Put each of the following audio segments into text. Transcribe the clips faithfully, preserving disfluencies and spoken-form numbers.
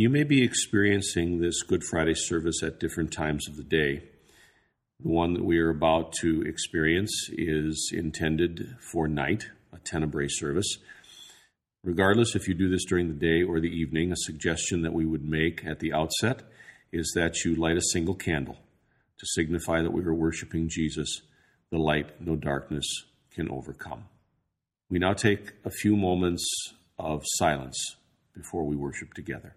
You may be experiencing this Good Friday service at different times of the day. The one that we are about to experience is intended for night, a tenebrae service. Regardless if you do this during the day or the evening, a suggestion that we would make at the outset is that you light a single candle to signify that we are worshiping Jesus, the light no darkness can overcome. We now take a few moments of silence before we worship together.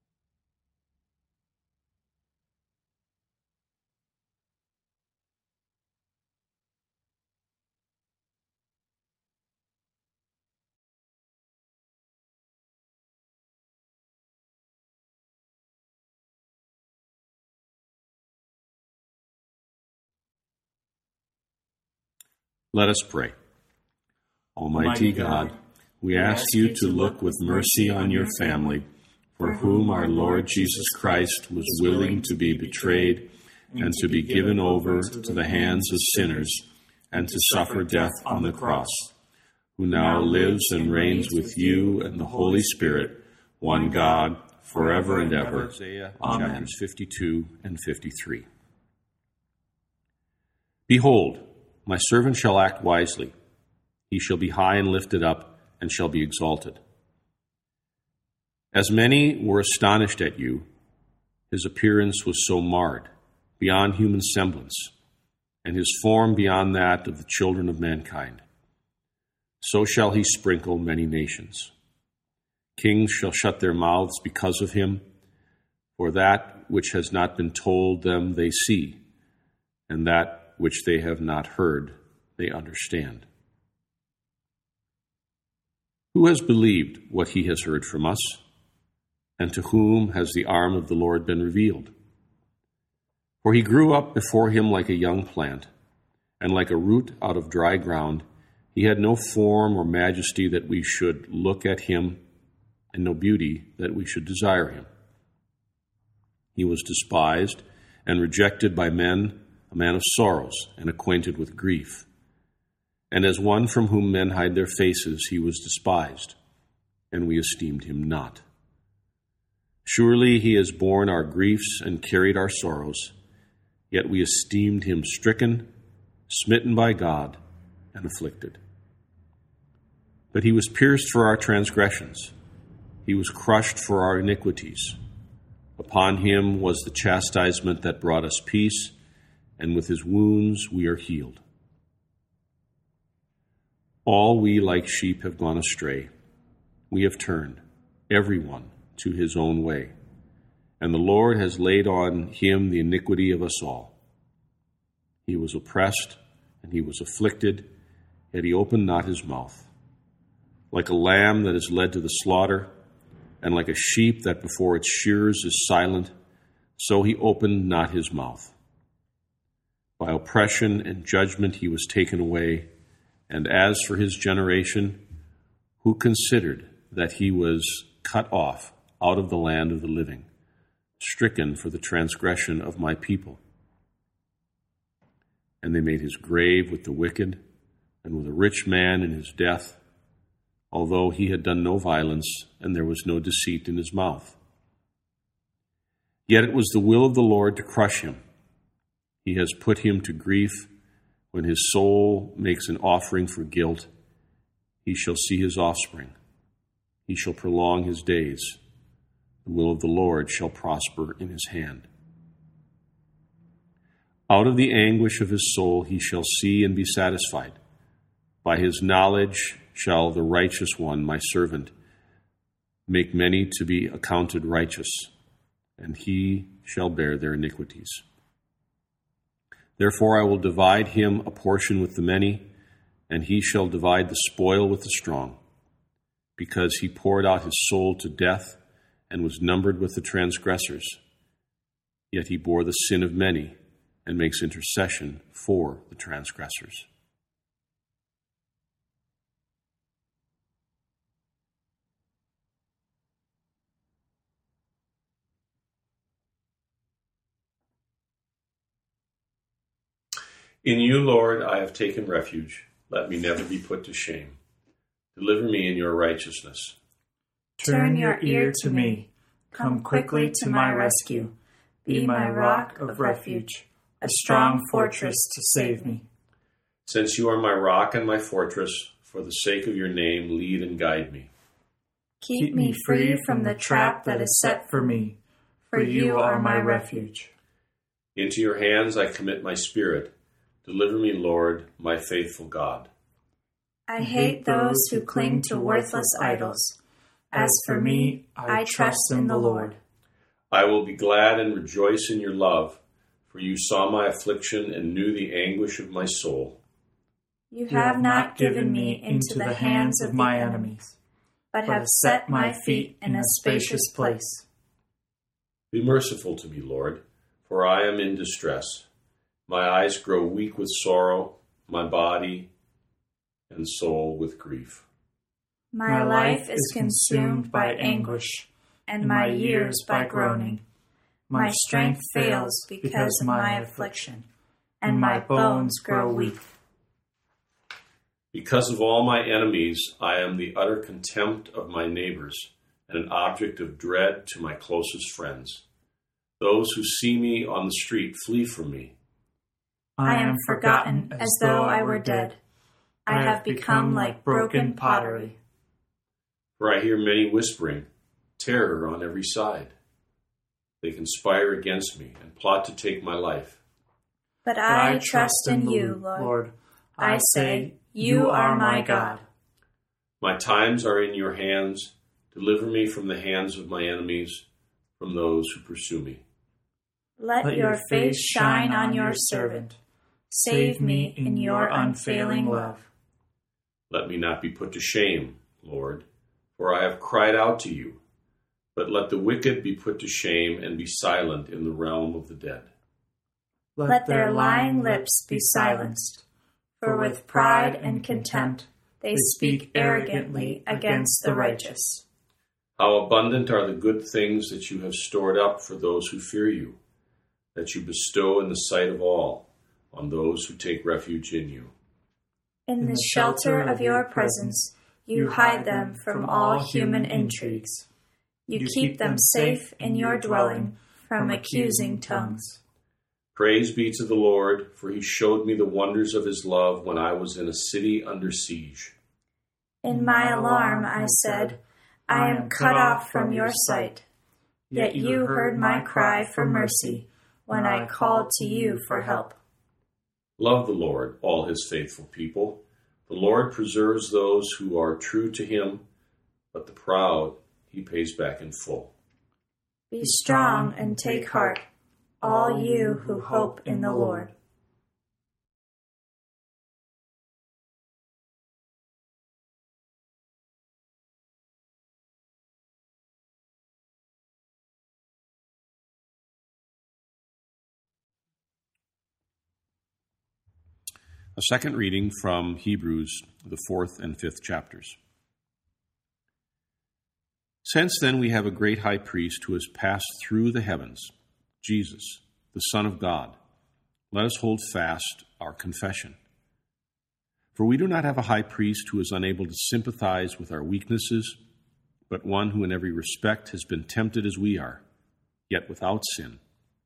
Let us pray. Almighty God, we ask you to look with mercy on your family, for whom our Lord Jesus Christ was willing to be betrayed and to be given over to the hands of sinners and to suffer death on the cross, who now lives and reigns with you and the Holy Spirit, one God, forever and ever. Amen. Chapters fifty-two and fifty-three. Behold, my servant shall act wisely. He shall be high and lifted up, and shall be exalted. As many were astonished at you, his appearance was so marred, beyond human semblance, and his form beyond that of the children of mankind. So shall he sprinkle many nations. Kings shall shut their mouths because of him, for that which has not been told them they see, and that which they have not heard, they understand. Who has believed what he has heard from us? And to whom has the arm of the Lord been revealed? For he grew up before him like a young plant, and like a root out of dry ground. He had no form or majesty that we should look at him, and no beauty that we should desire him. He was despised and rejected by men, a man of sorrows and acquainted with grief. And as one from whom men hide their faces, he was despised, and we esteemed him not. Surely he has borne our griefs and carried our sorrows, yet we esteemed him stricken, smitten by God, and afflicted. But he was pierced for our transgressions. He was crushed for our iniquities. Upon him was the chastisement that brought us peace, and with his wounds we are healed. All we like sheep have gone astray. We have turned, every one, to his own way. And the Lord has laid on him the iniquity of us all. He was oppressed, and he was afflicted, yet he opened not his mouth. Like a lamb that is led to the slaughter, and like a sheep that before its shearers is silent, so he opened not his mouth. By oppression and judgment he was taken away. And as for his generation, who considered that he was cut off out of the land of the living, stricken for the transgression of my people? And they made his grave with the wicked, and with a rich man in his death, although he had done no violence, and there was no deceit in his mouth. Yet it was the will of the Lord to crush him. He has put him to grief. When his soul makes an offering for guilt, he shall see his offspring. He shall prolong his days. The will of the Lord shall prosper in his hand. Out of the anguish of his soul he shall see and be satisfied. By his knowledge shall the righteous one, my servant, make many to be accounted righteous, and he shall bear their iniquities. Therefore I will divide him a portion with the many, and he shall divide the spoil with the strong, because he poured out his soul to death and was numbered with the transgressors. Yet he bore the sin of many and makes intercession for the transgressors. In you, Lord, I have taken refuge. Let me never be put to shame. Deliver me in your righteousness. Turn your ear to me. Come quickly to my rescue. Be my rock of refuge, a strong fortress to save me. Since you are my rock and my fortress, for the sake of your name, lead and guide me. Keep me free from the trap that is set for me, for you are my refuge. Into your hands I commit my spirit. Deliver me, Lord, my faithful God. I hate those who cling to worthless idols. As for me, I trust in the Lord. I will be glad and rejoice in your love, for you saw my affliction and knew the anguish of my soul. You have not given me into the hands of my enemies, but have set my feet in a spacious place. Be merciful to me, Lord, for I am in distress. My eyes grow weak with sorrow, my body and soul with grief. My life is consumed by anguish, and my years by groaning. My strength fails because of my affliction, and my bones grow weak. Because of all my enemies, I am the utter contempt of my neighbors, and an object of dread to my closest friends. Those who see me on the street flee from me. I am forgotten as though I were dead. I have become like broken pottery. For I hear many whispering, terror on every side. They conspire against me and plot to take my life. But I trust in you, Lord. I say, you are my God. My times are in your hands. Deliver me from the hands of my enemies, from those who pursue me. Let, Let your face shine on your servant. Save me in your unfailing love. Let me not be put to shame, Lord, for I have cried out to you. But let the wicked be put to shame and be silent in the realm of the dead. Let their lying lips be silenced, for with pride and contempt they speak arrogantly against the righteous. How abundant are the good things that you have stored up for those who fear you, that you bestow in the sight of all, on those who take refuge in you. In the shelter of your presence, you hide them from all human intrigues. You keep them safe in your dwelling from accusing tongues. Praise be to the Lord, for he showed me the wonders of his love when I was in a city under siege. In my alarm I said, I am cut off from your sight. Yet you heard my cry for mercy when I called to you for help. Love the Lord, all his faithful people. The Lord preserves those who are true to him, but the proud he pays back in full. Be strong and take heart, all you who hope in the Lord. A second reading from Hebrews, the fourth and fifth chapters. Since then we have a great high priest who has passed through the heavens, Jesus, the Son of God. Let us hold fast our confession. For we do not have a high priest who is unable to sympathize with our weaknesses, but one who in every respect has been tempted as we are, yet without sin.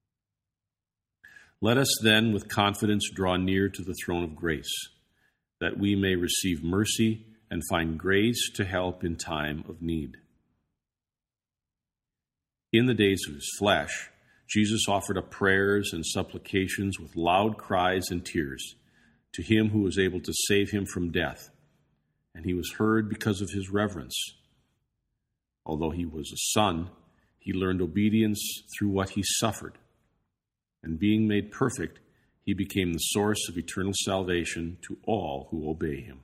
Let us then with confidence draw near to the throne of grace, that we may receive mercy and find grace to help in time of need. In the days of his flesh, Jesus offered up prayers and supplications with loud cries and tears to him who was able to save him from death, and he was heard because of his reverence. Although he was a son, he learned obedience through what he suffered. And being made perfect, he became the source of eternal salvation to all who obey him.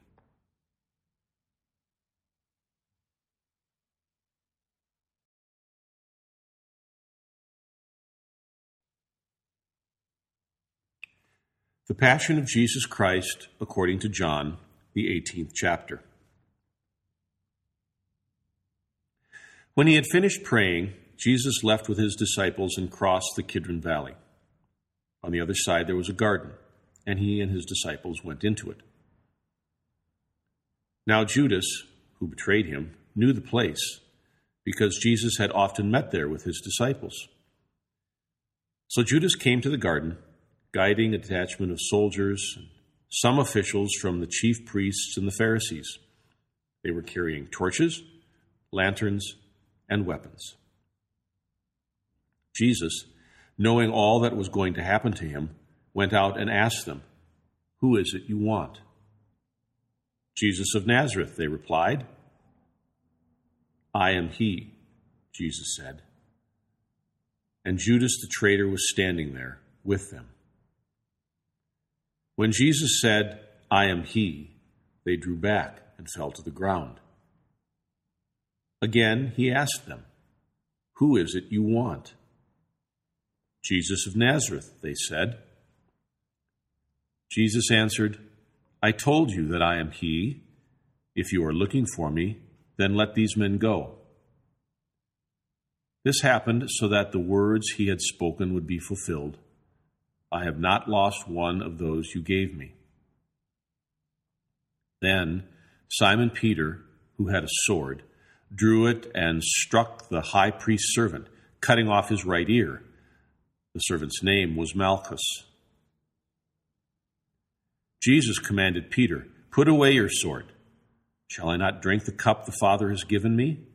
The Passion of Jesus Christ according to John, the eighteenth chapter. When he had finished praying, Jesus left with his disciples and crossed the Kidron Valley. On the other side there was a garden, and he and his disciples went into it. Now Judas, who betrayed him, knew the place, because Jesus had often met there with his disciples. So Judas came to the garden, guiding a detachment of soldiers and some officials from the chief priests and the Pharisees. They were carrying torches, lanterns, and weapons. Jesus, knowing all that was going to happen to him, went out and asked them, "Who is it you want?" "Jesus of Nazareth," they replied. "I am he," Jesus said. And Judas the traitor was standing there with them. When Jesus said, "I am he," they drew back and fell to the ground. Again, he asked them, "Who is it you want?" "Jesus of Nazareth," they said. Jesus answered, "I told you that I am he. If you are looking for me, then let these men go." This happened so that the words he had spoken would be fulfilled. "I have not lost one of those you gave me." Then Simon Peter, who had a sword, drew it and struck the high priest's servant, cutting off his right ear. The servant's name was Malchus. Jesus commanded Peter, "Put away your sword. Shall I not drink the cup the Father has given me?"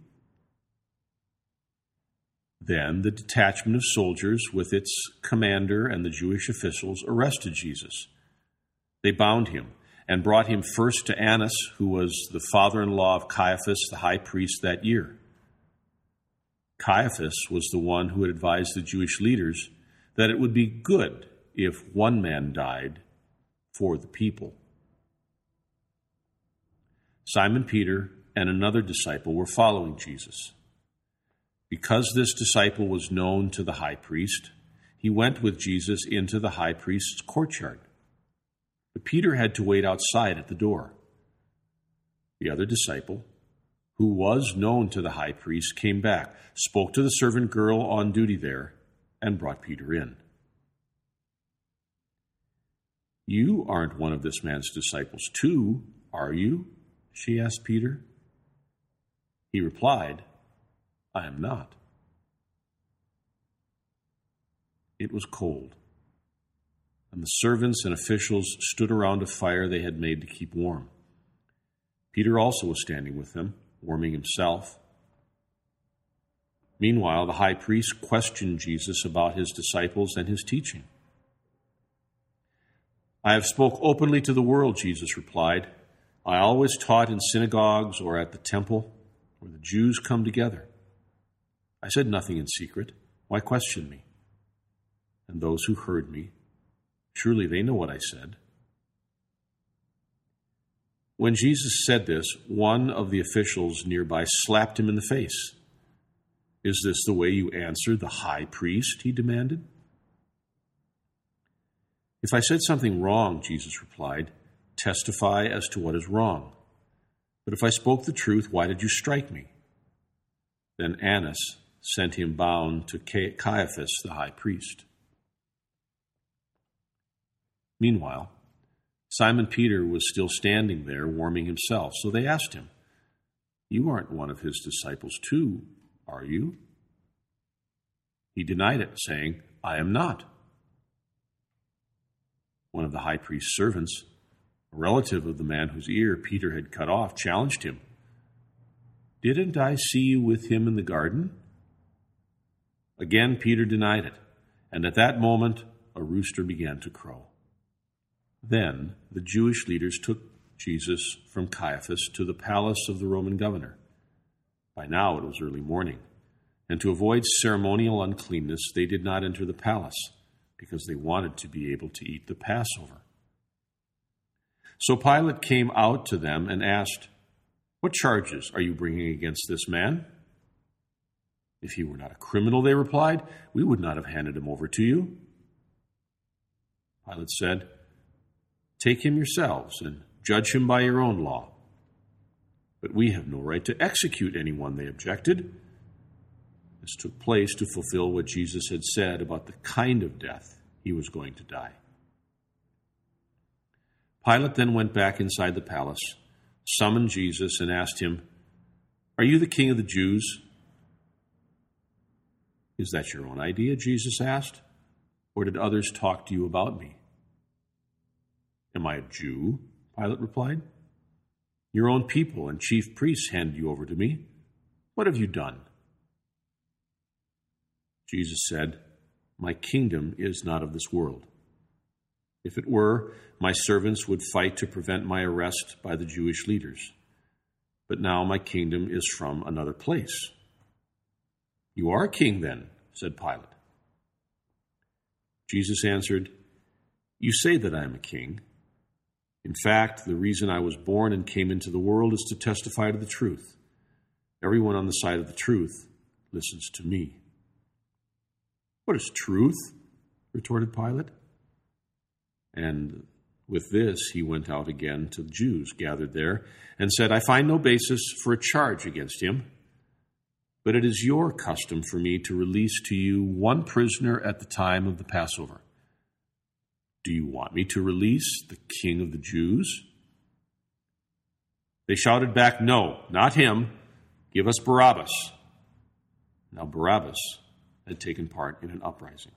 Then the detachment of soldiers with its commander and the Jewish officials arrested Jesus. They bound him and brought him first to Annas, who was the father-in-law of Caiaphas, the high priest that year. Caiaphas was the one who had advised the Jewish leaders that it would be good if one man died for the people. Simon Peter and another disciple were following Jesus. Because this disciple was known to the high priest, he went with Jesus into the high priest's courtyard. But Peter had to wait outside at the door. The other disciple, who was known to the high priest, came back, spoke to the servant girl on duty there, and brought Peter in. "You aren't one of this man's disciples too, are you?" she asked Peter. He replied, "I am not." It was cold, and the servants and officials stood around a fire they had made to keep warm. Peter also was standing with them, warming himself. Meanwhile, the high priest questioned Jesus about his disciples and his teaching. "I have spoke openly to the world," Jesus replied. "I always taught in synagogues or at the temple, where the Jews come together. I said nothing in secret. Why question me? And those who heard me, surely they know what I said." When Jesus said this, one of the officials nearby slapped him in the face. "Is this the way you answer the high priest?" he demanded. "If I said something wrong," Jesus replied, "testify as to what is wrong. But if I spoke the truth, why did you strike me?" Then Annas sent him bound to Caiaphas, the high priest. Meanwhile, Simon Peter was still standing there, warming himself. So they asked him, "You aren't one of his disciples too, are you?" He denied it, saying, "I am not." One of the high priest's servants, a relative of the man whose ear Peter had cut off, challenged him. "Didn't I see you with him in the garden?" Again Peter denied it, and at that moment a rooster began to crow. Then the Jewish leaders took Jesus from Caiaphas to the palace of the Roman governor. By now it was early morning, and to avoid ceremonial uncleanness, they did not enter the palace, because they wanted to be able to eat the Passover. So Pilate came out to them and asked, "What charges are you bringing against this man?" "If he were not a criminal," they replied, "we would not have handed him over to you." Pilate said, "Take him yourselves and judge him by your own law." "But we have no right to execute anyone," they objected. This took place to fulfill what Jesus had said about the kind of death he was going to die. Pilate then went back inside the palace, summoned Jesus, and asked him, "Are you the king of the Jews?" "Is that your own idea?" Jesus asked. "Or did others talk to you about me?" "Am I a Jew?" Pilate replied. "Your own people and chief priests handed you over to me. What have you done?" Jesus said, "My kingdom is not of this world. If it were, my servants would fight to prevent my arrest by the Jewish leaders. But now my kingdom is from another place." "You are a king then," said Pilate. Jesus answered, "You say that I am a king. In fact, the reason I was born and came into the world is to testify to the truth. Everyone on the side of the truth listens to me." "What is truth?" retorted Pilate. And with this, he went out again to the Jews gathered there and said, "I find no basis for a charge against him, but it is your custom for me to release to you one prisoner at the time of the Passover. Do you want me to release the King of the Jews?" They shouted back, "No, not him. Give us Barabbas." Now Barabbas had taken part in an uprising.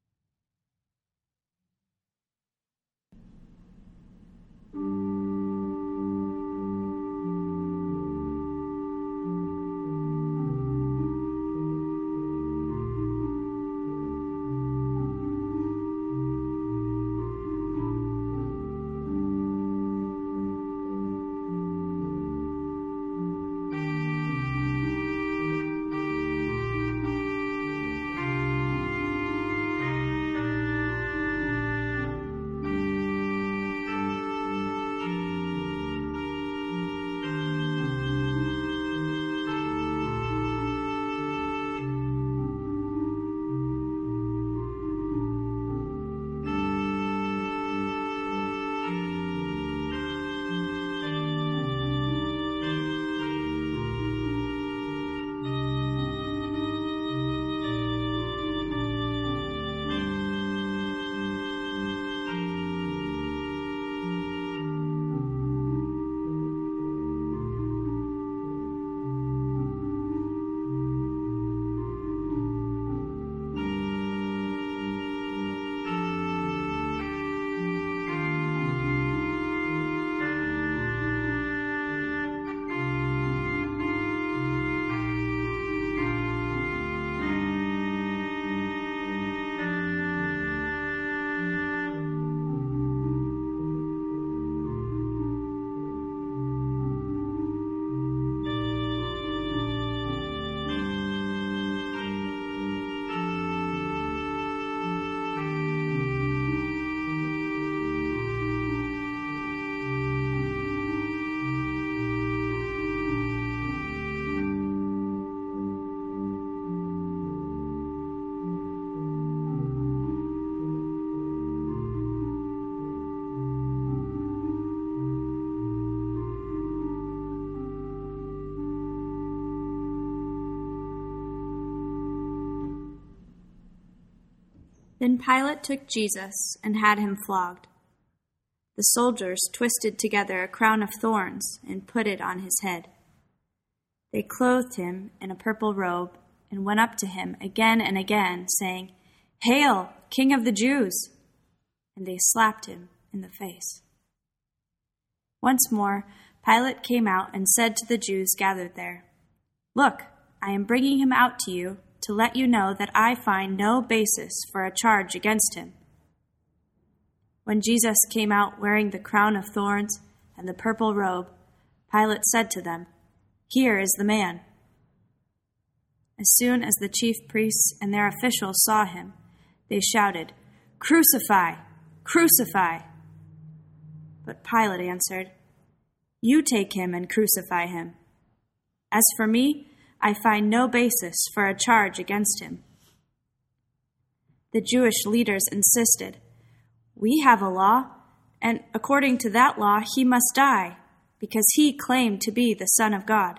Then Pilate took Jesus and had him flogged. The soldiers twisted together a crown of thorns and put it on his head. They clothed him in a purple robe and went up to him again and again, saying, "Hail, King of the Jews!" And they slapped him in the face. Once more, Pilate came out and said to the Jews gathered there, "Look, I am bringing him out to you to let you know that I find no basis for a charge against him." When Jesus came out wearing the crown of thorns and the purple robe, Pilate said to them, "Here is the man." As soon as the chief priests and their officials saw him, they shouted, "Crucify! Crucify!" But Pilate answered, "You take him and crucify him. As for me, I find no basis for a charge against him." The Jewish leaders insisted, "We have a law, and according to that law he must die, because he claimed to be the Son of God."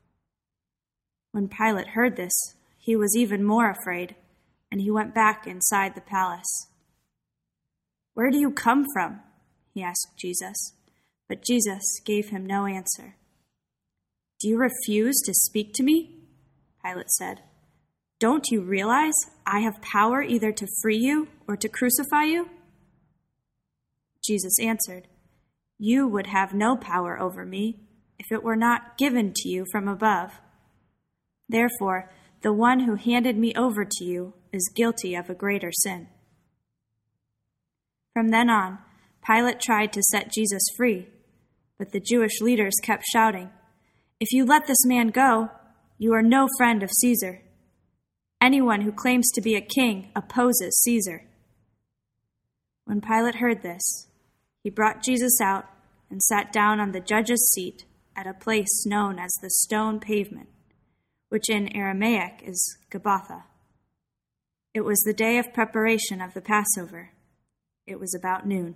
When Pilate heard this, he was even more afraid, and he went back inside the palace. "Where do you come from?" he asked Jesus, but Jesus gave him no answer. "Do you refuse to speak to me?" Pilate said. Don't you realize I have power either to free you or to crucify you?" Jesus answered, "You would have no power over me if it were not given to you from above. Therefore, the one who handed me over to you is guilty of a greater sin." From then on, Pilate tried to set Jesus free, but the Jewish leaders kept shouting, "If you let this man go, you are no friend of Caesar. Anyone who claims to be a king opposes Caesar." When Pilate heard this, he brought Jesus out and sat down on the judge's seat at a place known as the Stone Pavement, which in Aramaic is Gabbatha. It was the day of preparation of the Passover. It was about noon.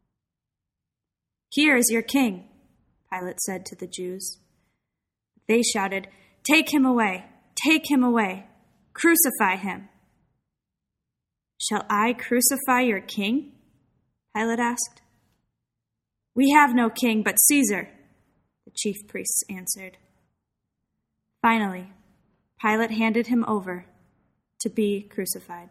"Here is your king," Pilate said to the Jews. They shouted, "Take him away! Take him away! Crucify him!" "Shall I crucify your king?" Pilate asked. "We have no king but Caesar," the chief priests answered. Finally, Pilate handed him over to be crucified.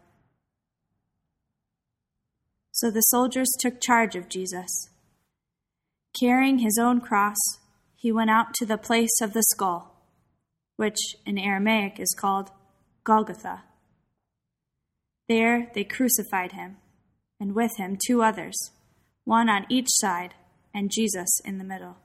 So the soldiers took charge of Jesus. Carrying his own cross, he went out to the place of the skull, which in Aramaic is called Golgotha. There they crucified him, and with him two others, one on each side, and Jesus in the middle.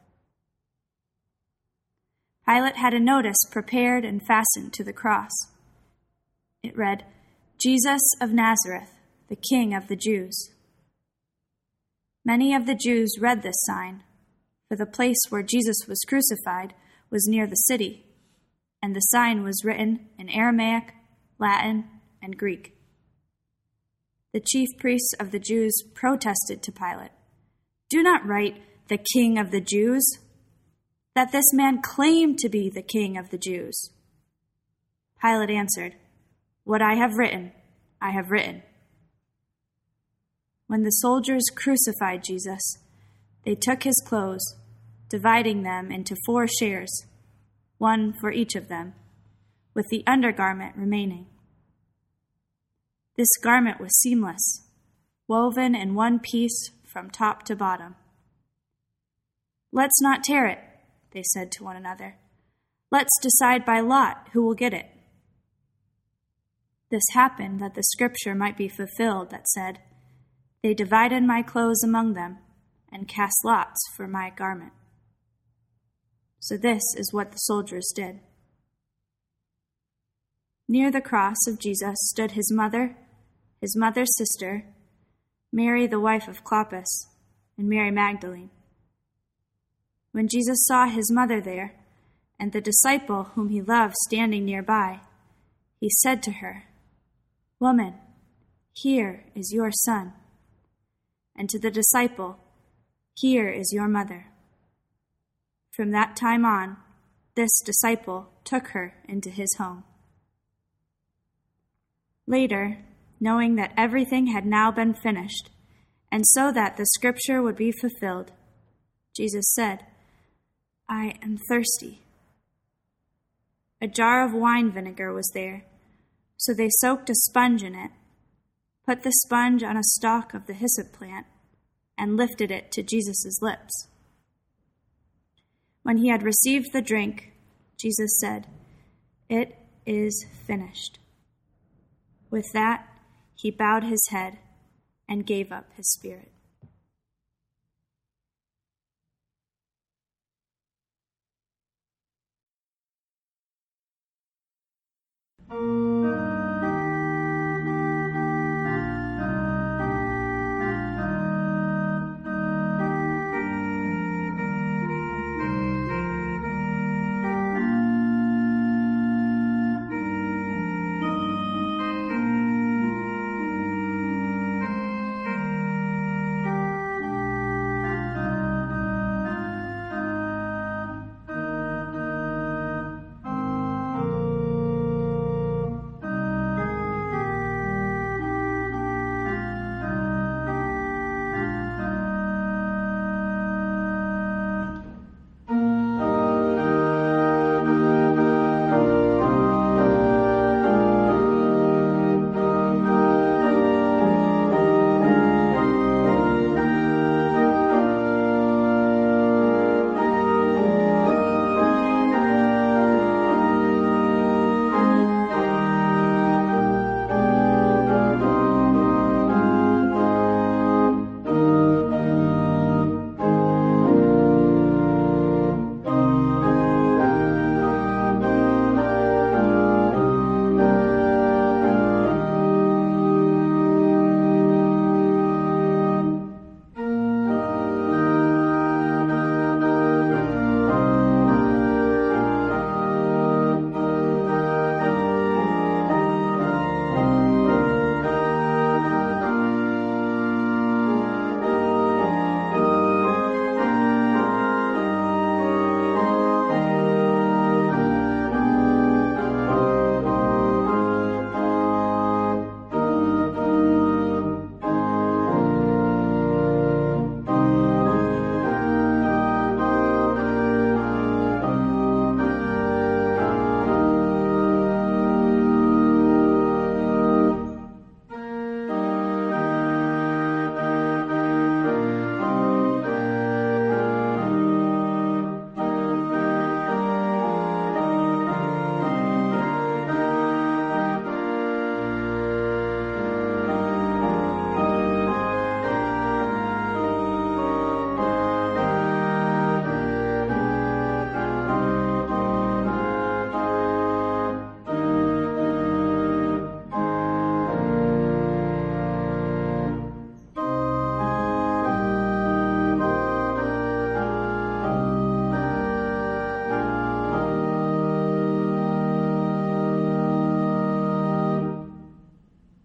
Pilate had a notice prepared and fastened to the cross. It read, "Jesus of Nazareth, the King of the Jews." Many of the Jews read this sign, for the place where Jesus was crucified was near the city, and the sign was written in Aramaic, Latin, and Greek. The chief priests of the Jews protested to Pilate, "Do not write, 'the King of the Jews,' that this man claimed to be the King of the Jews." Pilate answered, "What I have written, I have written." When the soldiers crucified Jesus, they took his clothes, dividing them into four shares, one for each of them, with the undergarment remaining. This garment was seamless, woven in one piece from top to bottom. "Let's not tear it," they said to one another. "Let's decide by lot who will get it." This happened that the scripture might be fulfilled that said, "They divided my clothes among them and cast lots for my garment." So this is what the soldiers did. Near the cross of Jesus stood his mother, his mother's sister, Mary the wife of Clopas, and Mary Magdalene. When Jesus saw his mother there, and the disciple whom he loved standing nearby, he said to her, "Woman, here is your son." And to the disciple, "Here is your mother." From that time on, this disciple took her into his home. Later, knowing that everything had now been finished, and so that the scripture would be fulfilled, Jesus said, "I am thirsty." A jar of wine vinegar was there, so they soaked a sponge in it, put the sponge on a stalk of the hyssop plant, and lifted it to Jesus' lips. When he had received the drink, Jesus said, "It is finished." With that, he bowed his head and gave up his spirit.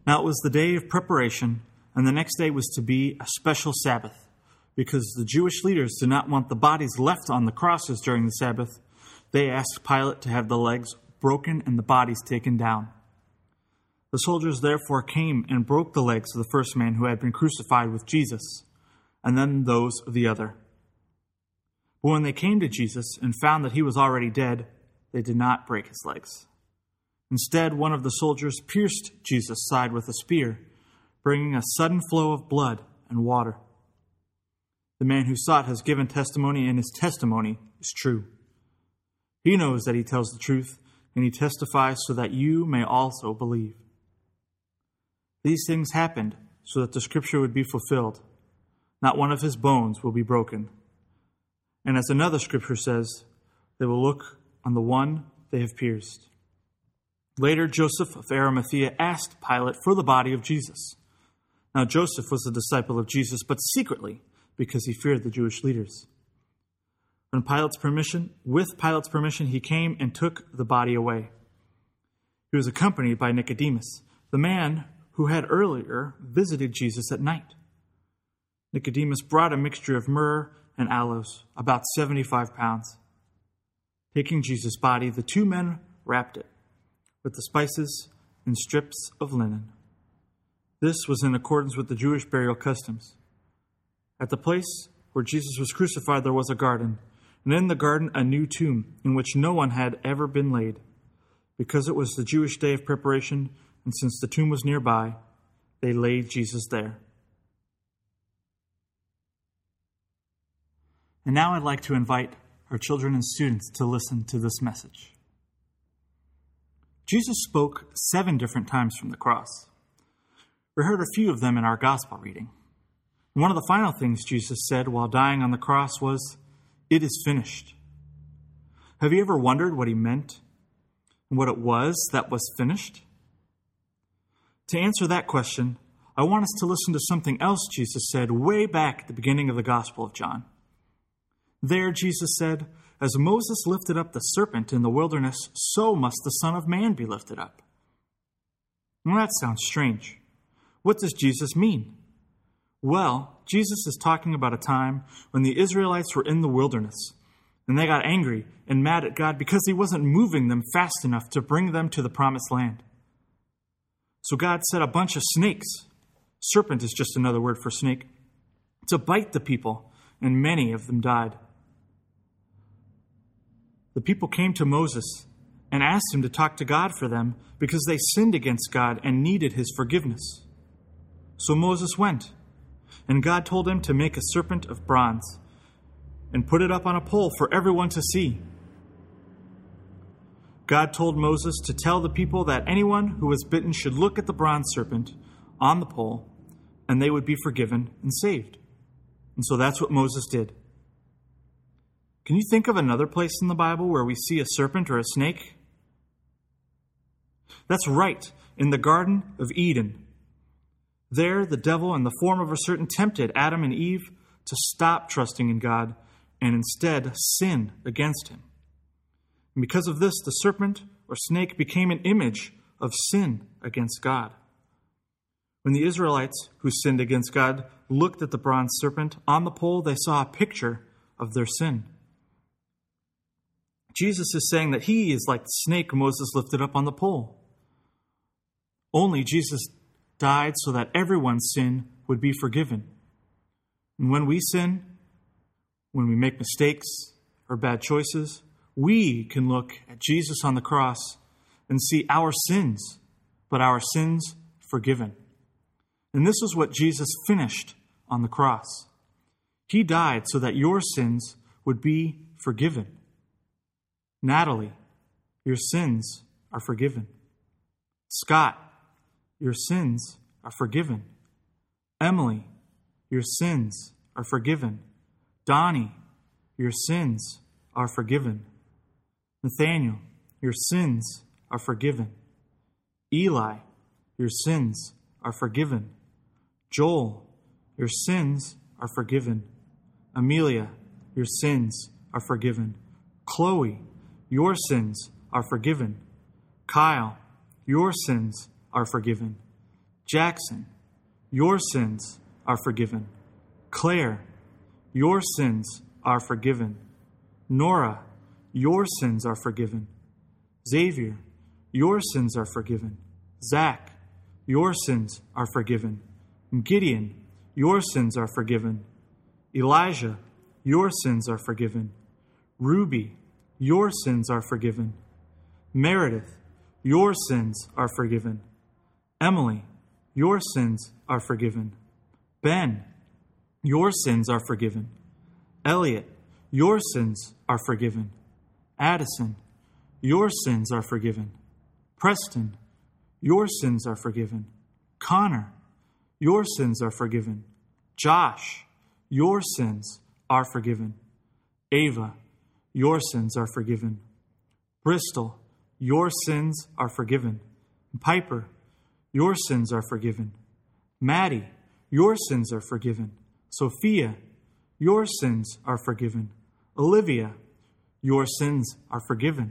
Now it was the day of preparation, and the next day was to be a special Sabbath, because the Jewish leaders did not want the bodies left on the crosses during the Sabbath. They asked Pilate to have the legs broken and the bodies taken down. The soldiers therefore came and broke the legs of the first man who had been crucified with Jesus, and then those of the other. But when they came to Jesus and found that he was already dead, they did not break his legs. Instead, one of the soldiers pierced Jesus' side with a spear, bringing a sudden flow of blood and water. The man who saw it has given testimony, and his testimony is true. He knows that he tells the truth, and he testifies so that you may also believe. These things happened so that the scripture would be fulfilled. Not one of his bones will be broken. And as another scripture says, they will look on the one they have pierced. Later, Joseph of Arimathea asked Pilate for the body of Jesus. Now, Joseph was a disciple of Jesus, but secretly, because he feared the Jewish leaders. When Pilate's permission, with Pilate's permission, he came and took the body away. He was accompanied by Nicodemus, the man who had earlier visited Jesus at night. Nicodemus brought a mixture of myrrh and aloes, about seventy-five pounds. Taking Jesus' body, the two men wrapped it with the spices and strips of linen. This was in accordance with the Jewish burial customs. At the place where Jesus was crucified, there was a garden, and in the garden a new tomb in which no one had ever been laid. Because it was the Jewish day of preparation, and since the tomb was nearby, they laid Jesus there. And now I'd like to invite our children and students to listen to this message. Jesus spoke seven different times from the cross. We heard a few of them in our gospel reading. One of the final things Jesus said while dying on the cross was, "It is finished." Have you ever wondered what he meant and what it was that was finished? To answer that question, I want us to listen to something else Jesus said way back at the beginning of the Gospel of John. There, Jesus said, "As Moses lifted up the serpent in the wilderness, so must the Son of Man be lifted up." Well, that sounds strange. What does Jesus mean? Well, Jesus is talking about a time when the Israelites were in the wilderness, and they got angry and mad at God because he wasn't moving them fast enough to bring them to the promised land. So God set a bunch of snakes, serpent is just another word for snake, to bite the people, and many of them died. The people came to Moses and asked him to talk to God for them because they sinned against God and needed his forgiveness. So Moses went, and God told him to make a serpent of bronze and put it up on a pole for everyone to see. God told Moses to tell the people that anyone who was bitten should look at the bronze serpent on the pole, and they would be forgiven and saved. And so that's what Moses did. Can you think of another place in the Bible where we see a serpent or a snake? That's right, in the Garden of Eden. There, the devil, in the form of a serpent, tempted Adam and Eve to stop trusting in God and instead sin against him. And because of this, the serpent or snake became an image of sin against God. When the Israelites who sinned against God looked at the bronze serpent on the pole, they saw a picture of their sin. Jesus is saying that he is like the snake Moses lifted up on the pole. Only Jesus died so that everyone's sin would be forgiven. And when we sin, when we make mistakes or bad choices, we can look at Jesus on the cross and see our sins, but our sins forgiven. And this is what Jesus finished on the cross. He died so that your sins would be forgiven. Natalie, your sins are forgiven. Scott, your sins are forgiven. Emily, your sins are forgiven. Donnie, your sins are forgiven. Nathaniel, your sins are forgiven. Eli, your sins are forgiven. Joel, your sins are forgiven. Amelia, your sins are forgiven. Chloe, your sins are forgiven. Kyle, your sins are forgiven. Jackson, your sins are forgiven. Claire, your sins are forgiven. Nora, your sins are forgiven. Xavier, your sins are forgiven. Zach, your sins are forgiven. Gideon, your sins are forgiven. Elijah, your sins are forgiven. Ruby, your sins are forgiven. Meredith, your sins are forgiven. Emily, your sins are forgiven. Ben, your sins are forgiven. Elliot, your sins are forgiven. Addison, your sins are forgiven. Preston, your sins are forgiven. Connor, your sins are forgiven. Josh, your sins are forgiven. Ava, your sins are forgiven. Bristol, your sins are forgiven. Piper, your sins are forgiven. Maddie, your sins are forgiven. Sophia, your sins are forgiven. Olivia, your sins are forgiven.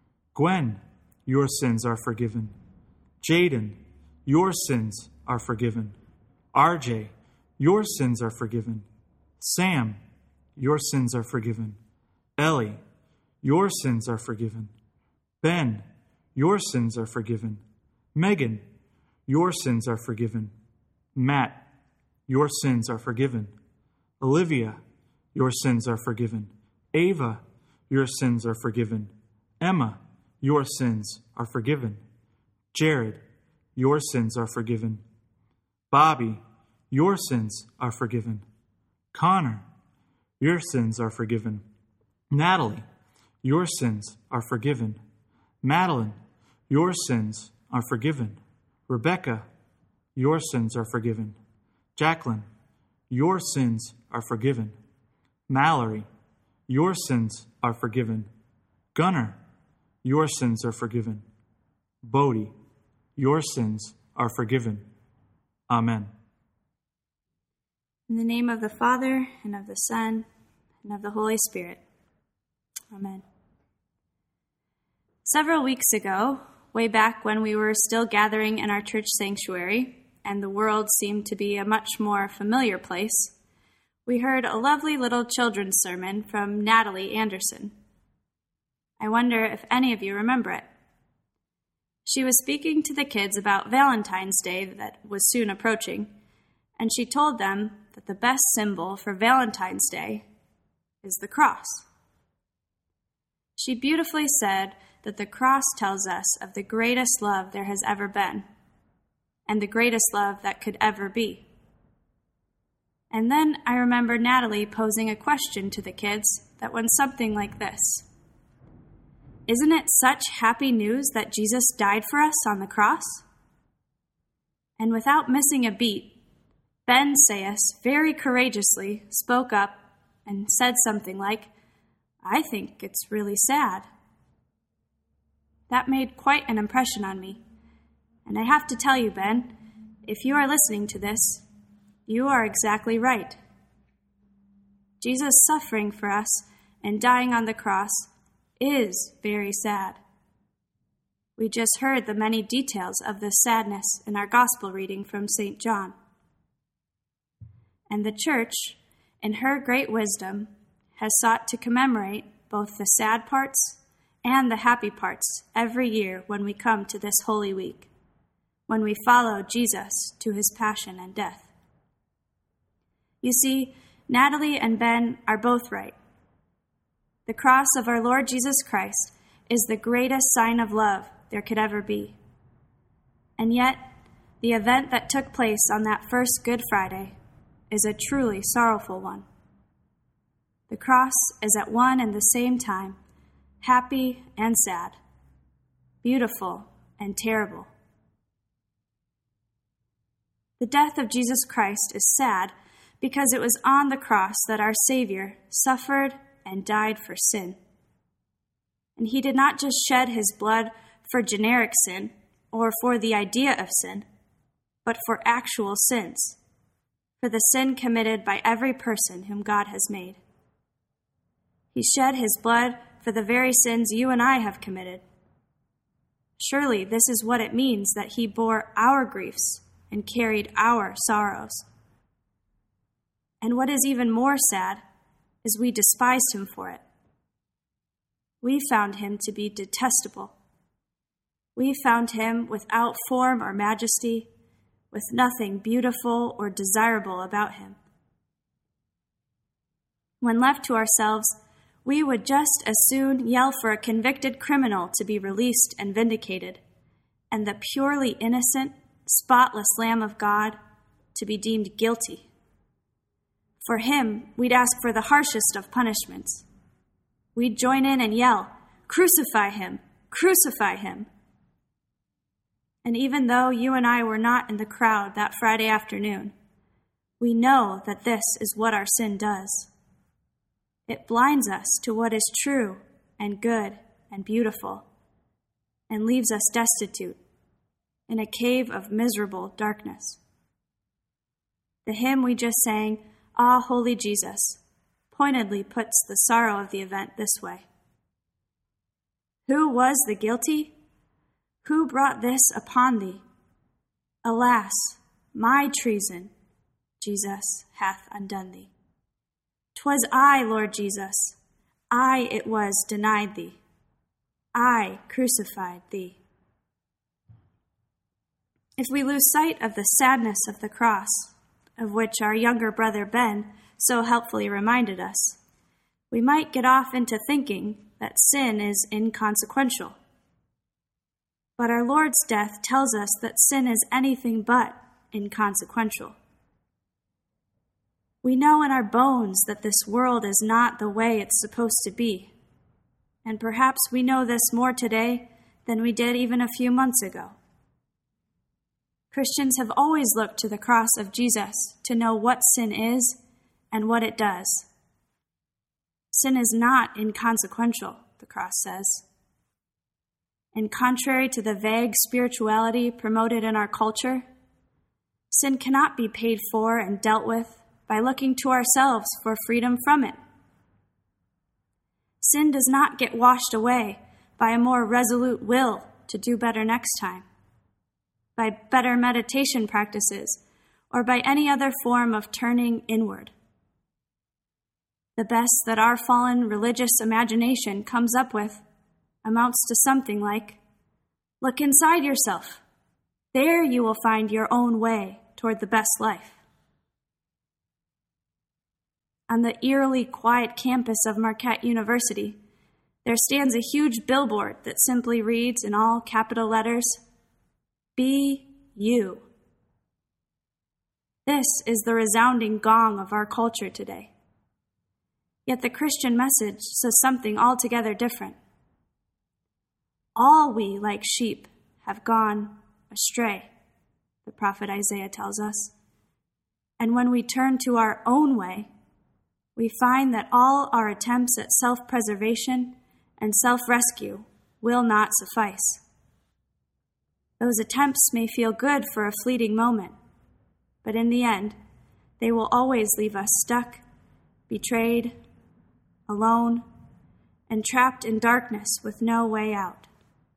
Gwen, your sins are forgiven. Jaden, your sins are forgiven. R J, your sins are forgiven. Sam, your sins are forgiven. Ellie, your sins are forgiven. Ben, your sins are forgiven. Megan, your sins are forgiven. Matt, your sins are forgiven. Olivia, your sins are forgiven. Ava, your sins are forgiven. Emma, your sins are forgiven. Jared, your sins are forgiven. Bobby, your sins are forgiven. Connor, your sins are forgiven. Natalie, your sins are forgiven. Madeline, your sins are forgiven. Rebecca, your sins are forgiven. Jacqueline, your sins are forgiven. Mallory, your sins are forgiven. Gunnar, your sins are forgiven. Bodie, your sins are forgiven. Amen. In the name of the Father, and of the Son, and of the Holy Spirit. Amen. Several weeks ago, way back when we were still gathering in our church sanctuary, and the world seemed to be a much more familiar place, we heard a lovely little children's sermon from Natalie Anderson. I wonder if any of you remember it. She was speaking to the kids about Valentine's Day that was soon approaching, and she told them that the best symbol for Valentine's Day is the cross. She beautifully said that the cross tells us of the greatest love there has ever been, and the greatest love that could ever be. And then I remember Natalie posing a question to the kids that went something like this. Isn't it such happy news that Jesus died for us on the cross? And without missing a beat, Ben Sayus very courageously spoke up and said something like, I think it's really sad. That made quite an impression on me. And I have to tell you, Ben, if you are listening to this, you are exactly right. Jesus suffering for us and dying on the cross is very sad. We just heard the many details of this sadness in our gospel reading from Saint John. And the Church, in her great wisdom, has sought to commemorate both the sad parts and the happy parts every year when we come to this Holy Week, when we follow Jesus to his passion and death. You see, Natalie and Ben are both right. The cross of our Lord Jesus Christ is the greatest sign of love there could ever be. And yet, the event that took place on that first Good Friday is a truly sorrowful one. The cross is at one and the same time happy and sad, beautiful and terrible. The death of Jesus Christ is sad because it was on the cross that our Savior suffered and died for sin. And he did not just shed his blood for generic sin or for the idea of sin, but for actual sins, for the sin committed by every person whom God has made. He shed his blood for the very sins you and I have committed. Surely this is what it means that he bore our griefs and carried our sorrows. And what is even more sad is we despised him for it. We found him to be detestable. We found him without form or majesty, with nothing beautiful or desirable about him. When left to ourselves, we would just as soon yell for a convicted criminal to be released and vindicated, and the purely innocent, spotless Lamb of God to be deemed guilty. For him, we'd ask for the harshest of punishments. We'd join in and yell, "Crucify him! Crucify him!" And even though you and I were not in the crowd that Friday afternoon, we know that this is what our sin does. It blinds us to what is true and good and beautiful, and leaves us destitute in a cave of miserable darkness. The hymn we just sang, "Ah, Holy Jesus," pointedly puts the sorrow of the event this way. Who was the guilty? Who brought this upon thee? Alas, my treason, Jesus, hath undone thee. 'Twas I, Lord Jesus, I it was denied thee. I crucified thee. If we lose sight of the sadness of the cross, of which our younger brother Ben so helpfully reminded us, we might get off into thinking that sin is inconsequential. But our Lord's death tells us that sin is anything but inconsequential. We know in our bones that this world is not the way it's supposed to be, and perhaps we know this more today than we did even a few months ago. Christians have always looked to the cross of Jesus to know what sin is and what it does. Sin is not inconsequential, the cross says. And contrary to the vague spirituality promoted in our culture, sin cannot be paid for and dealt with by looking to ourselves for freedom from it. Sin does not get washed away by a more resolute will to do better next time, by better meditation practices, or by any other form of turning inward. The best that our fallen religious imagination comes up with amounts to something like, look inside yourself. There you will find your own way toward the best life. On the eerily quiet campus of Marquette University, there stands a huge billboard that simply reads in all capital letters, "Be you." This is the resounding gong of our culture today. Yet the Christian message says something altogether different. All we, like sheep, have gone astray, the prophet Isaiah tells us. And when we turn to our own way, we find that all our attempts at self-preservation and self-rescue will not suffice. Those attempts may feel good for a fleeting moment, but in the end, they will always leave us stuck, betrayed, alone, and trapped in darkness with no way out.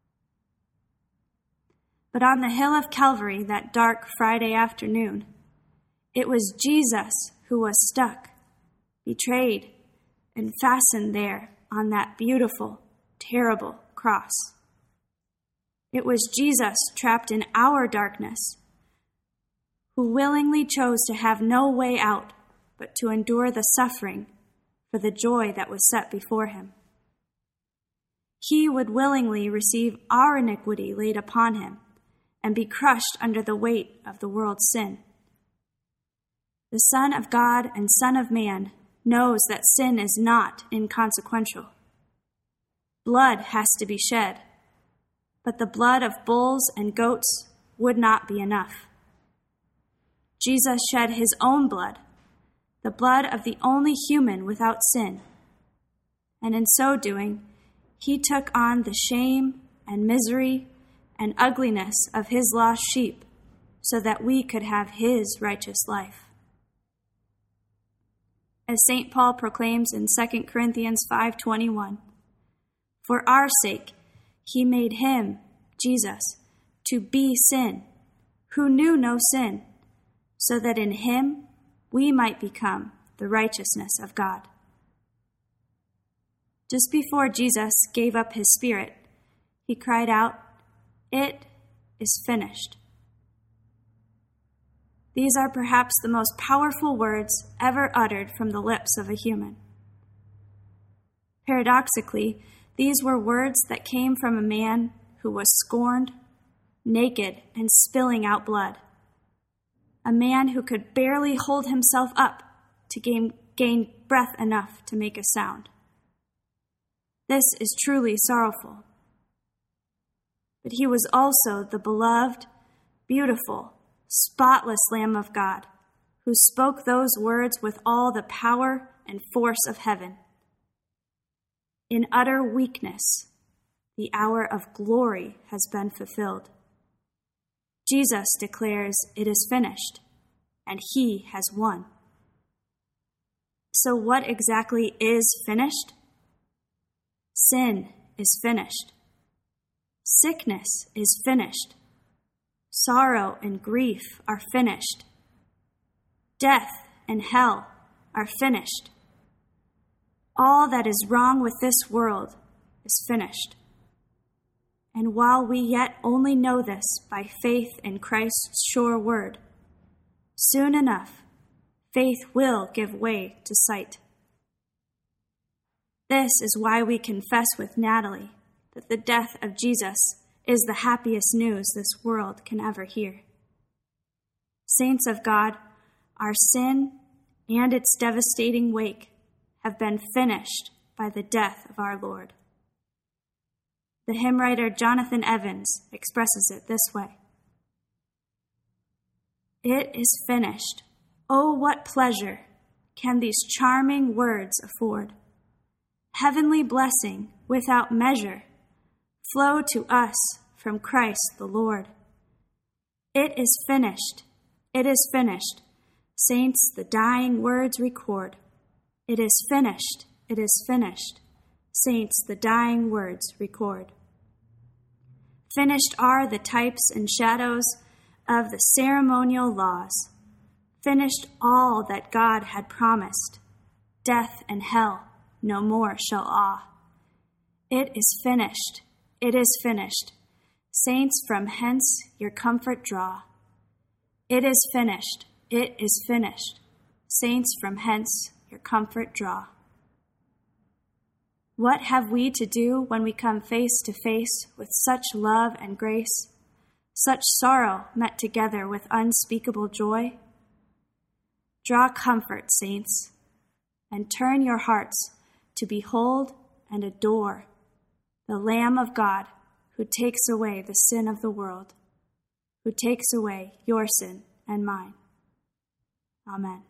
But on the hill of Calvary that dark Friday afternoon, it was Jesus who was stuck, betrayed, and fastened there on that beautiful, terrible cross. It was Jesus trapped in our darkness, who willingly chose to have no way out but to endure the suffering for the joy that was set before him. He would willingly receive our iniquity laid upon him and be crushed under the weight of the world's sin. The Son of God and Son of Man knows that sin is not inconsequential. Blood has to be shed, but the blood of bulls and goats would not be enough. Jesus shed his own blood, the blood of the only human without sin, and in so doing, he took on the shame and misery and ugliness of his lost sheep so that we could have his righteous life. As Saint Paul proclaims in Second Corinthians five twenty-one, for our sake he made him, Jesus, to be sin, who knew no sin, so that in him we might become the righteousness of God. Just before Jesus gave up his spirit, he cried out, "It is finished." These are perhaps the most powerful words ever uttered from the lips of a human. Paradoxically, these were words that came from a man who was scorned, naked, and spilling out blood. A man who could barely hold himself up to gain, gain breath enough to make a sound. This is truly sorrowful. But he was also the beloved, beautiful, spotless Lamb of God, who spoke those words with all the power and force of heaven. In utter weakness, the hour of glory has been fulfilled. Jesus declares it is finished, and he has won. So what exactly is finished? Sin is finished. Sickness is finished. Sorrow and grief are finished. Death and hell are finished. All that is wrong with this world is finished. And while we yet only know this by faith in Christ's sure word, soon enough, faith will give way to sight. This is why we confess with Natalie that the death of Jesus is the happiest news this world can ever hear. Saints of God, our sin and its devastating wake have been finished by the death of our Lord. The hymn writer Jonathan Evans expresses it this way: "It is finished. Oh, what pleasure can these charming words afford! Heavenly blessing without measure flow to us from Christ the Lord. It is finished. It is finished. Saints, the dying words record. It is finished. It is finished. Saints, the dying words record." Finished are the types and shadows of the ceremonial laws. Finished all that God had promised. Death and hell no more shall awe. It is finished. It is finished. Saints, from hence your comfort draw. It is finished. It is finished. Saints, from hence your comfort draw. What have we to do when we come face to face with such love and grace, such sorrow met together with unspeakable joy? Draw comfort, saints, and turn your hearts to behold and adore the Lamb of God who takes away the sin of the world, who takes away your sin and mine. Amen.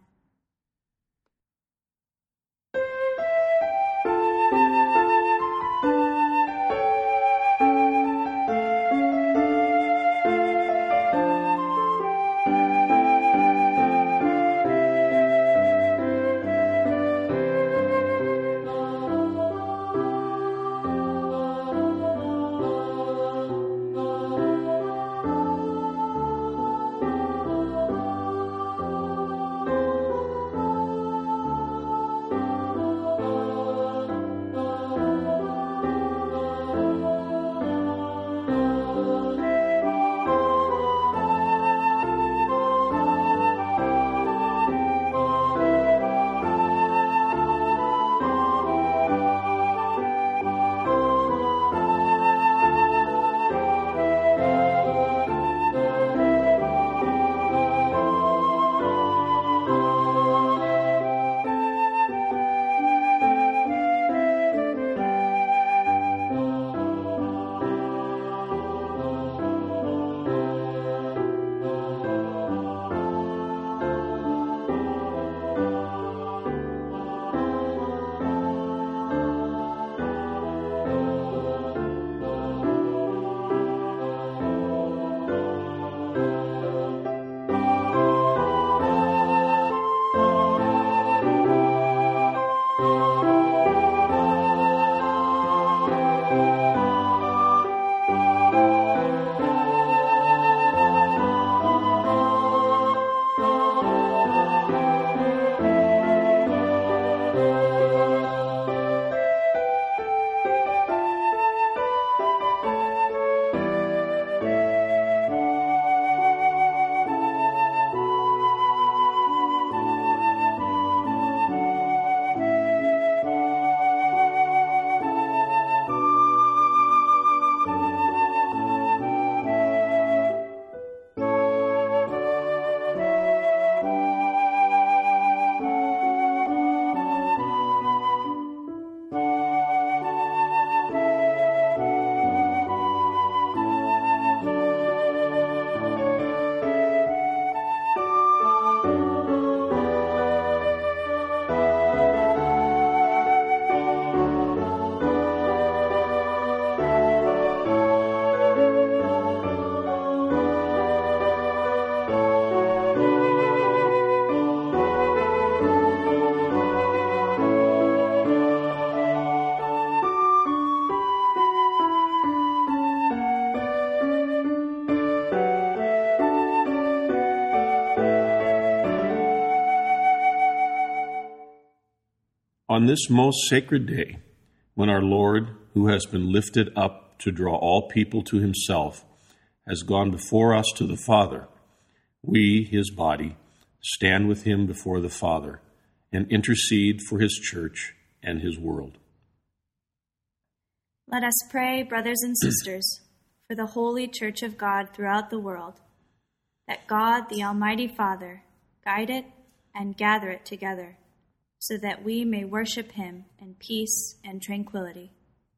On this most sacred day, when our Lord, who has been lifted up to draw all people to himself, has gone before us to the Father, we, his body, stand with him before the Father and intercede for his church and his world. Let us pray, brothers and sisters, for the holy church of God throughout the world, that God, the Almighty Father, guide it and gather it together, so that we may worship him in peace and tranquility.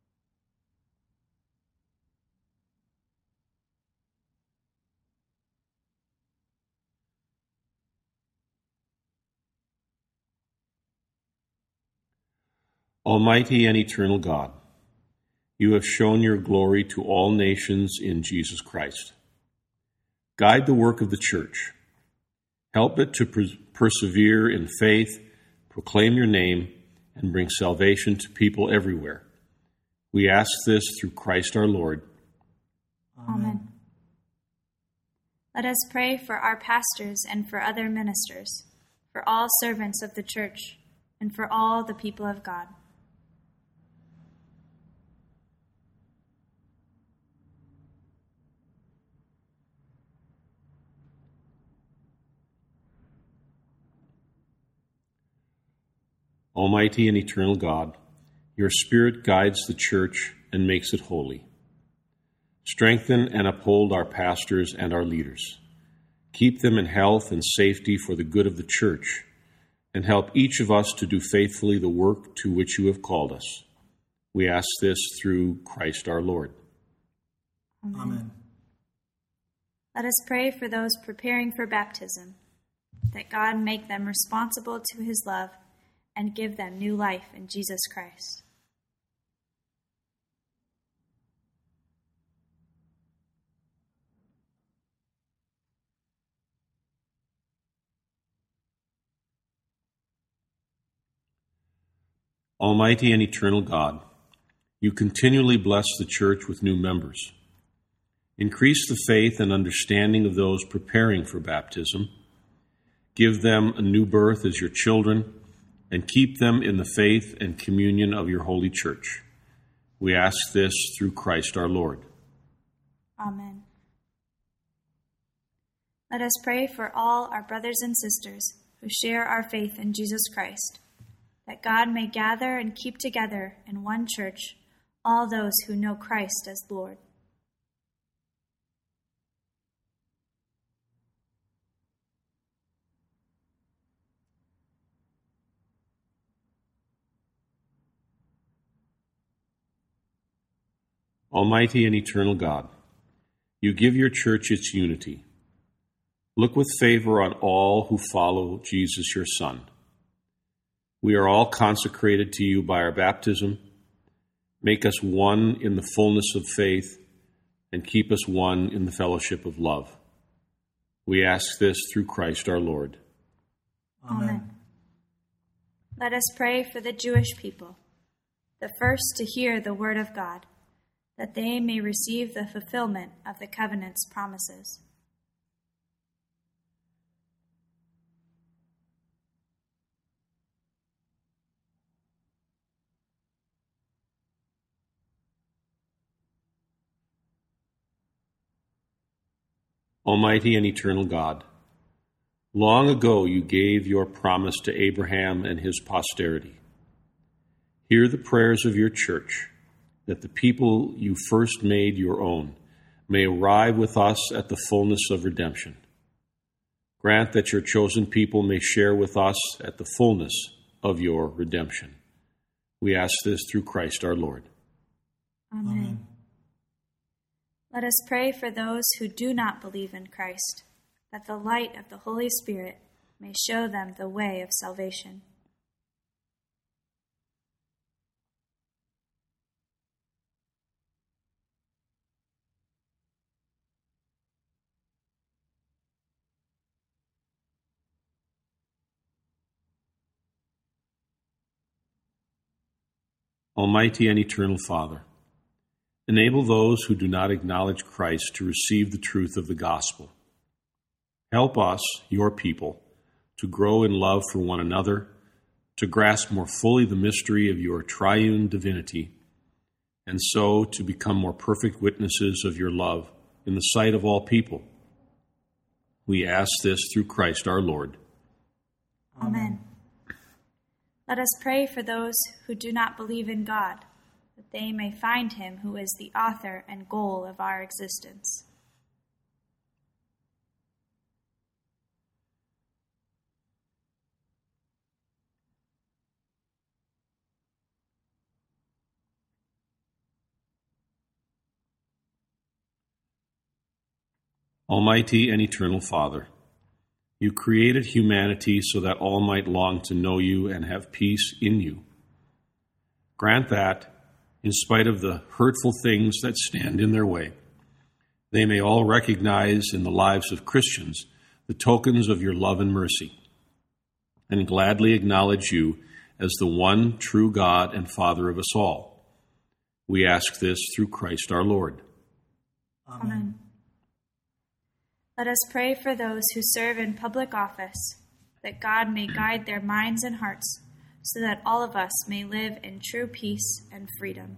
Almighty and eternal God, you have shown your glory to all nations in Jesus Christ. Guide the work of the church. Help it to pers- persevere in faith, proclaim your name, and bring salvation to people everywhere. We ask this through Christ our Lord. Amen. Let us pray for our pastors and for other ministers, for all servants of the church, and for all the people of God. Almighty and eternal God, your Spirit guides the church and makes it holy. Strengthen and uphold our pastors and our leaders. Keep them in health and safety for the good of the church, and help each of us to do faithfully the work to which you have called us. We ask this through Christ our Lord. Amen. Amen. Let us pray for those preparing for baptism, that God make them responsible to his love and give them new life in Jesus Christ. Almighty and eternal God, you continually bless the church with new members. Increase the faith and understanding of those preparing for baptism. Give them a new birth as your children, and keep them in the faith and communion of your holy church. We ask this through Christ our Lord. Amen. Let us pray for all our brothers and sisters who share our faith in Jesus Christ, that God may gather and keep together in one church all those who know Christ as Lord. Almighty and eternal God, you give your church its unity. Look with favor on all who follow Jesus, your Son. We are all consecrated to you by our baptism. Make us one in the fullness of faith, and keep us one in the fellowship of love. We ask this through Christ our Lord. Amen. Let us pray for the Jewish people, the first to hear the word of God, that they may receive the fulfillment of the covenant's promises. Almighty and eternal God, long ago you gave your promise to Abraham and his posterity. Hear the prayers of your church, that the people you first made your own may arrive with us at the fullness of redemption. Grant that your chosen people may share with us at the fullness of your redemption. We ask this through Christ our Lord. Amen. Amen. Let us pray for those who do not believe in Christ, that the light of the Holy Spirit may show them the way of salvation. Almighty and eternal Father, enable those who do not acknowledge Christ to receive the truth of the gospel. Help us, your people, to grow in love for one another, to grasp more fully the mystery of your triune divinity, and so to become more perfect witnesses of your love in the sight of all people. We ask this through Christ our Lord. Amen. Let us pray for those who do not believe in God, that they may find him who is the author and goal of our existence. Almighty and eternal Father, you created humanity so that all might long to know you and have peace in you. Grant that, in spite of the hurtful things that stand in their way, they may all recognize in the lives of Christians the tokens of your love and mercy, and gladly acknowledge you as the one true God and Father of us all. We ask this through Christ our Lord. Amen. Let us pray for those who serve in public office, that God may guide their minds and hearts, so that all of us may live in true peace and freedom.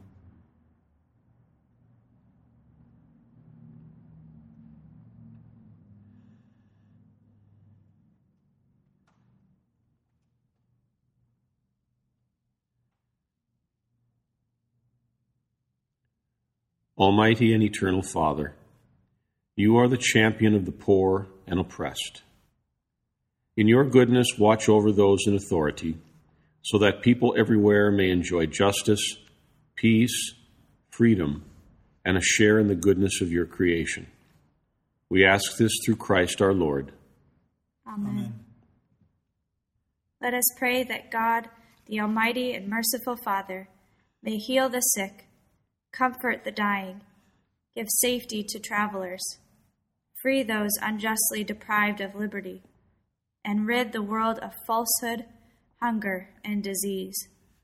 Almighty and eternal Father, you are the champion of the poor and oppressed. In your goodness, watch over those in authority, so that people everywhere may enjoy justice, peace, freedom, and a share in the goodness of your creation. We ask this through Christ our Lord. Amen. Amen. Let us pray that God, the Almighty and merciful Father, may heal the sick, comfort the dying, give safety to travelers, free those unjustly deprived of liberty, and rid the world of falsehood, hunger, and disease.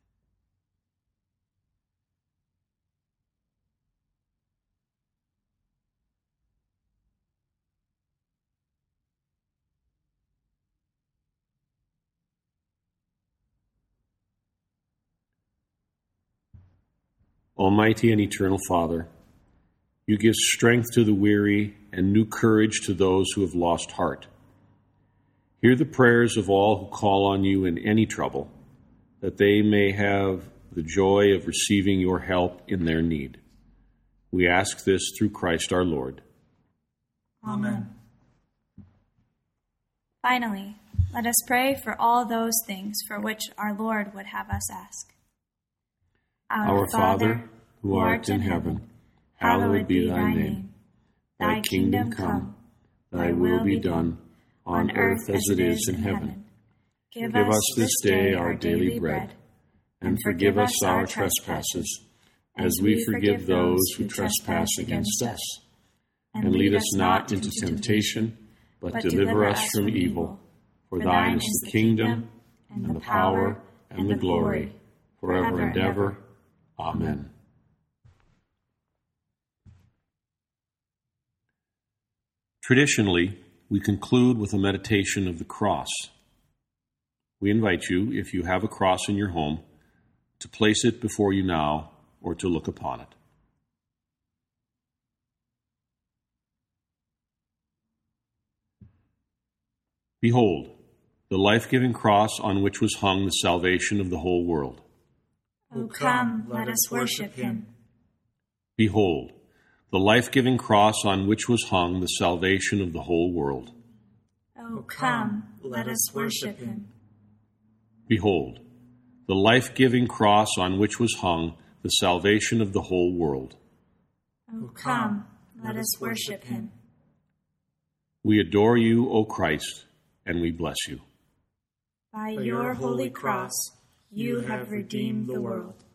Almighty and eternal Father, you give strength to the weary and new courage to those who have lost heart. Hear the prayers of all who call on you in any trouble, that they may have the joy of receiving your help in their need. We ask this through Christ our Lord. Amen. Finally, let us pray for all those things for which our Lord would have us ask. Our, our Father, who art in heaven, hallowed be thy name. Thy kingdom come, thy will be done, on earth as it is in heaven. Give us this day our daily bread, and forgive us our trespasses, as we forgive those who trespass against us. And lead us not into temptation, but deliver us from evil. For thine is the kingdom, and the power, and the glory, forever and ever. Amen. Traditionally, we conclude with a meditation of the cross. We invite you, if you have a cross in your home, to place it before you now or to look upon it. Behold, the life-giving cross on which was hung the salvation of the whole world. O come, let us worship him. Behold, the life-giving cross on which was hung the salvation of the whole world. O come, let us worship him. Behold, the life-giving cross on which was hung the salvation of the whole world. O come, let us worship him. We adore you, O Christ, and we bless you. By your holy cross, you have redeemed the world.